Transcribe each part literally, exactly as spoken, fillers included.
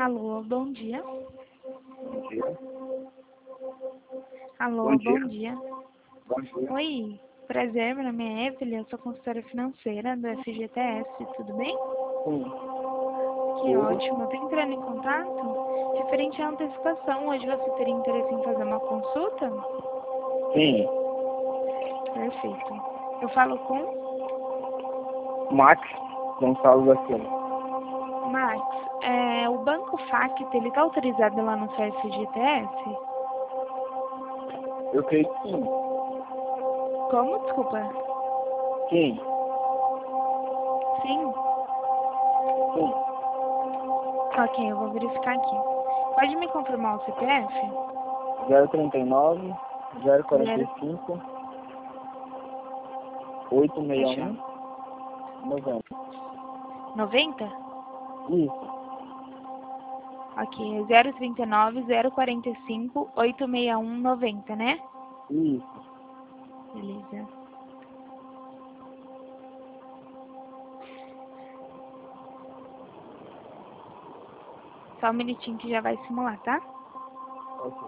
Alô, bom dia. Bom dia. Alô, Bom bom dia. dia. Bom dia. Oi, prazer, meu nome é Evelyn, eu sou consultora financeira do F G T S, tudo bem? Sim. Que Tudo? ótimo, eu tô entrando em contato referente à antecipação. Hoje você teria interesse em fazer uma consulta? Sim. Perfeito. Eu falo com Max Gonçalo da Silva. Max. É, o Banco Facto, ele tá autorizado lá no seu F G T S? Eu creio que sim. Como? Desculpa. Sim. Sim? Sim. Ok, eu vou verificar aqui. Pode me confirmar o C P F? zero trinta e nove, zero quarenta Zero. e cinco, oito seis Fechou. um, noventa. noventa? Isso. Ok, é zero trinta e nove, zero quarenta e cinco, oito seis um, noventa, né? Isso. Beleza. Só um minutinho que já vai simular, tá? Ok.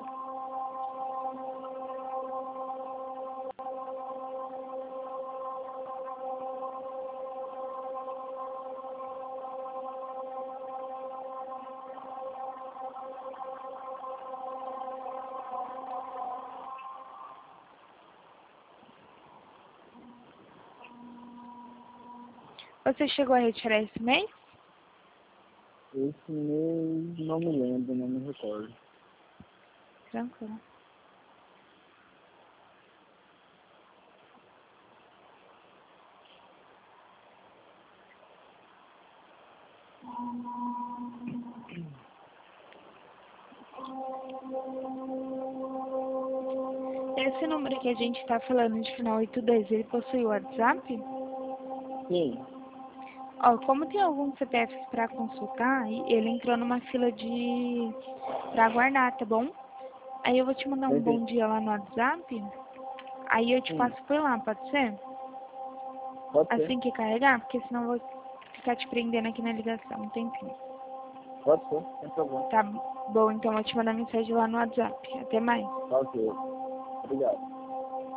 Você chegou a retirar esse mês? Esse mês não me lembro, não me recordo. Tranquilo. Esse número que a gente está falando de final oito dois, ele possui o WhatsApp? Sim. Ó, como tem alguns C P Fs para consultar, e ele entrou numa fila de... para aguardar, tá bom? Aí eu vou te mandar um bom Entendi. dia lá no WhatsApp, aí eu te Sim. passo por lá, pode ser? Pode ser. Assim que carregar, porque senão eu vou ficar te prendendo aqui na ligação um tempinho. Pode ser, sem problema. Tá bom, então eu vou te mandar mensagem lá no WhatsApp. Até mais. Tá ok. Obrigado.